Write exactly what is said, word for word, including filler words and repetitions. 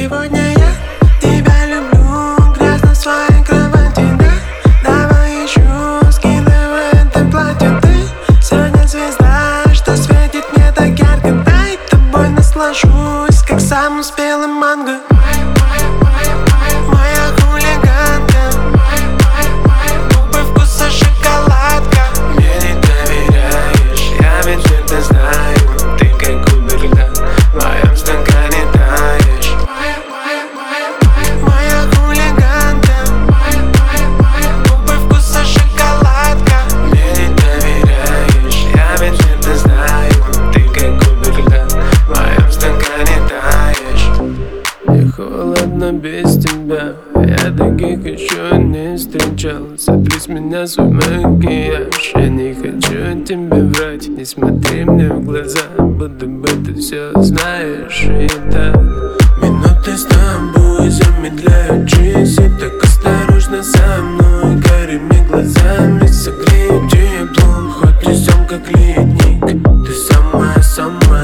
Сегодня я тебя люблю, грязно в своей кровати, да? Давай еще скидывай в этом платье. Ты сегодня звезда, что светит мне так ярко. Дай тобой наслажусь, как самым спелым манго. Моя хулиганка, губы вкуса шоколадка. Мне не доверяешь, я ведь это знаю. Ты как кубик льда, в моем стакане таешь. Моя хулиганка, губы вкуса шоколадка. Мне не доверяешь, я ведь это знаю. Ты как кубик льда, в моем стакане таешь. Мне холодно без тебя, я таких еще не встречал. Сотри с меня свой макияж, я не хочу тебе врать. Не смотри мне в глаза, будто бы ты все знаешь. И так минуты с тобой замедляют часы. Так осторожно со мной, карими глазами согрею теплом. Хоть и сам как ледник, ты самая-самая